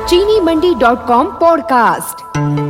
चीनी मंडी.com पॉडकास्ट।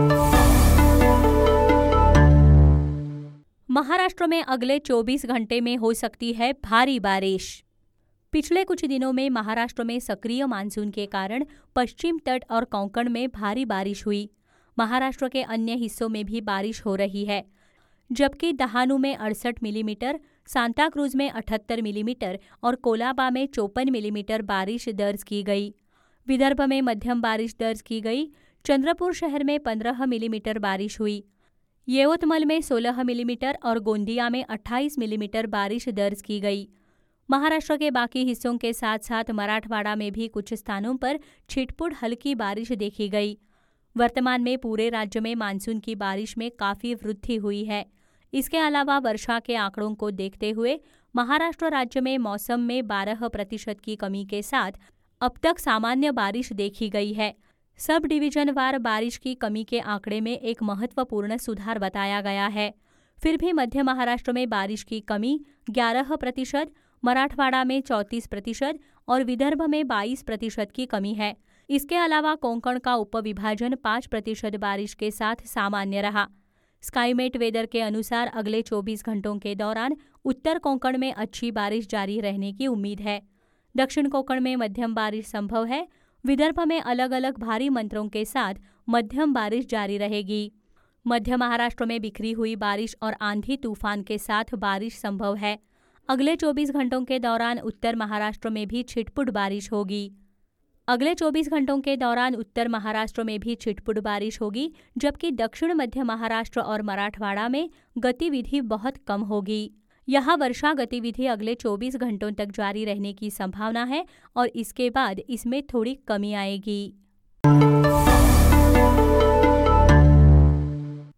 महाराष्ट्र में अगले 24 घंटे में हो सकती है भारी बारिश। पिछले कुछ दिनों में महाराष्ट्र में सक्रिय मानसून के कारण पश्चिम तट और कोंकण में भारी बारिश हुई। महाराष्ट्र के अन्य हिस्सों में भी बारिश हो रही है, जबकि दहानू में 68 मिलीमीटर, सांताक्रूज में 78 मिलीमीटर और कोलाबा में 54 मिलीमीटर बारिश दर्ज की गई। विदर्भ में मध्यम बारिश दर्ज की गई। चंद्रपुर शहर में 15 मिलीमीटर बारिश हुई। येवतमल में 16 मिलीमीटर और गोंदिया में 28 मिलीमीटर बारिश दर्ज की गई। महाराष्ट्र के बाकी हिस्सों के साथ साथ मराठवाड़ा में भी कुछ स्थानों पर छिटपुट हल्की बारिश देखी गई। वर्तमान में पूरे राज्य में मानसून की बारिश में काफ़ी वृद्धि हुई है। इसके अलावा वर्षा के आंकड़ों को देखते हुए महाराष्ट्र राज्य में मौसम में 12% की कमी के साथ अब तक सामान्य बारिश देखी गई है। सब डिवीजन वार बारिश की कमी के आंकड़े में एक महत्वपूर्ण सुधार बताया गया है। फिर भी मध्य महाराष्ट्र में बारिश की कमी 11%, मराठवाड़ा में 34% और विदर्भ में 22% की कमी है। इसके अलावा कोंकण का उपविभाजन 5% बारिश के साथ सामान्य रहा। स्काईमेट वेदर के अनुसार अगले 24 घंटों के दौरान उत्तर कोंकण में अच्छी बारिश जारी रहने की उम्मीद है। दक्षिण कोंकण में मध्यम बारिश संभव है। विदर्भ में अलग अलग भारी मंत्रों के साथ मध्यम बारिश जारी रहेगी। मध्य महाराष्ट्र में बिखरी हुई बारिश और आंधी तूफान के साथ बारिश संभव है। अगले 24 घंटों के दौरान उत्तर महाराष्ट्र में भी छिटपुट बारिश होगी। अगले 24 घंटों के दौरान उत्तर महाराष्ट्र में भी छिटपुट बारिश होगी, जबकि दक्षिण मध्य महाराष्ट्र और मराठवाड़ा में गतिविधि बहुत कम होगी। यहाँ वर्षा गतिविधि अगले 24 घंटों तक जारी रहने की संभावना है और इसके बाद इसमें थोड़ी कमी आएगी।